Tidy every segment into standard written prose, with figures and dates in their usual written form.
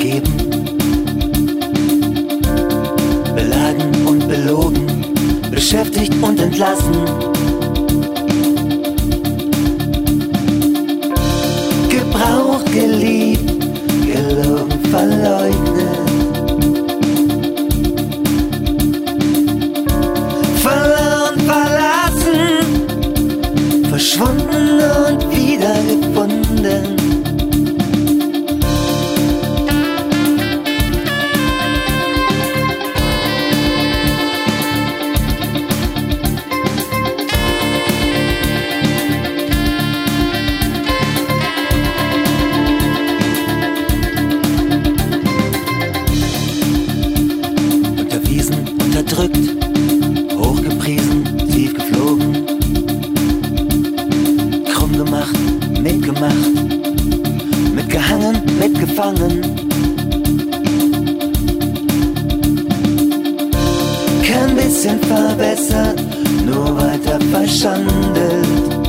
vergeben, beladen und belogen, beschäftigt und entlassen, gebraucht, geliebt, gelogen, verleugnet, verloren, verlassen, verschwunden und wiedergefunden. Unterdrückt, hochgepriesen, tief geflogen, krumm gemacht, mitgemacht, mitgehangen, mitgefangen. Kein bisschen verbessert, nur weiter verschandelt.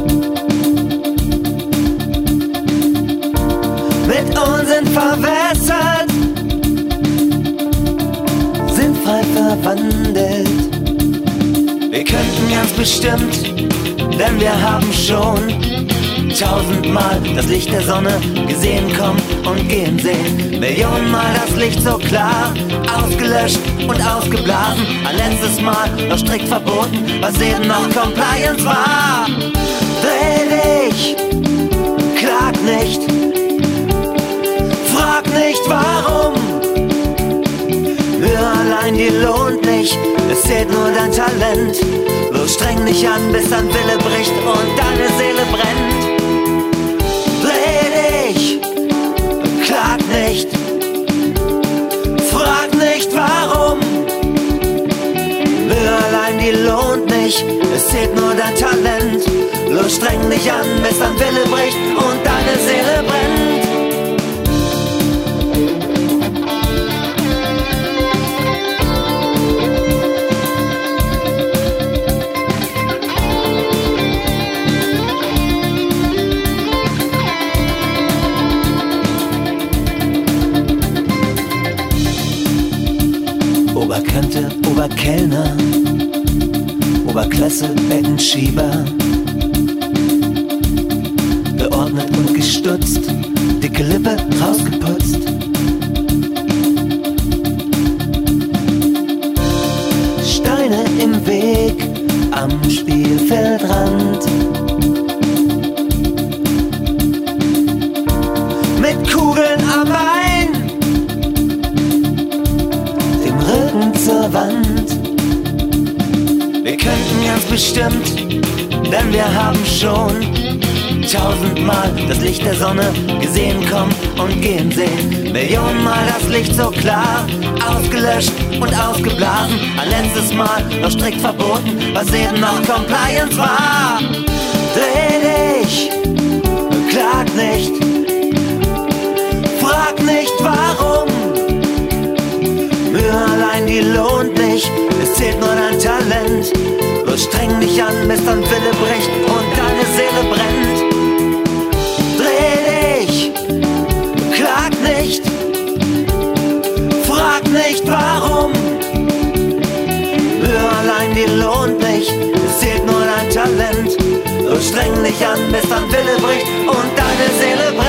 Mit Unsinn verwässert, sind frei verwandelt. Wir könnten ganz bestimmt, denn wir haben schon 1000-mal das Licht der Sonne gesehen kommen und gehen sehen. Millionenmal das Licht so klar, ausgelöscht und ausgeblasen. Ein letztes Mal noch strikt verboten, was eben noch Compliance war. Dreh dich, klag nicht, frag nicht warum. Mühe allein, die lohnt nicht, es zählt nur dein Talent. Bloß streng dich an, bis dein Wille bricht und deine Seele brennt. Dreh dich, klag nicht, frag nicht warum. Mühe allein, die lohnt nicht, es zählt nur dein Talent. Bloß streng dich an, bis dein Wille bricht und deine Seele brennt. Oberkante, Oberkellner, Oberklasse, Bettenschieber, geordnet und gestutzt, dicke Lippe rausgeputzt. Steine im Weg am Spielfeldrand, mit Kugeln am Bein, dem Rücken zur Wand. Wir könnten ganz bestimmt, denn wir haben schon 1000-mal das Licht der Sonne gesehen kommen und gehen sehen. Millionenmal das Licht so klar, ausgelöscht und ausgeblasen. Ein letztes Mal noch strikt verboten, was eben noch Compliance war. Dreh dich, klag nicht, frag nicht warum. Mühe allein, die lohnt nicht, es zählt nur dein Talent. Bloß streng dich an, bis dein Wille bricht und deine Seele brennt. Dreh dich, klag nicht, frag nicht warum. Mühe allein, die lohnt nicht, es zählt nur dein Talent. Bloß streng dich an, bis dein Wille bricht und deine Seele brennt.